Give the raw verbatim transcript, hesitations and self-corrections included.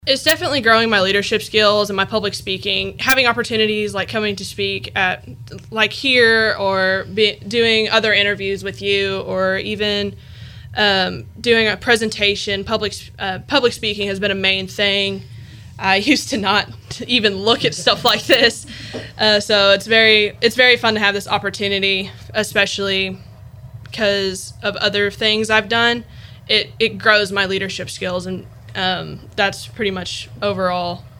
It's definitely growing my leadership skills and my public speaking, having opportunities like coming to speak at like here or be, doing other interviews with you or even um, doing a presentation. Public uh, public speaking has been a main thing. I used to not even look at stuff like this, uh, so it's very it's very fun to have this opportunity, especially because of other things I've done. It it grows my leadership skills, and um, that's pretty much overall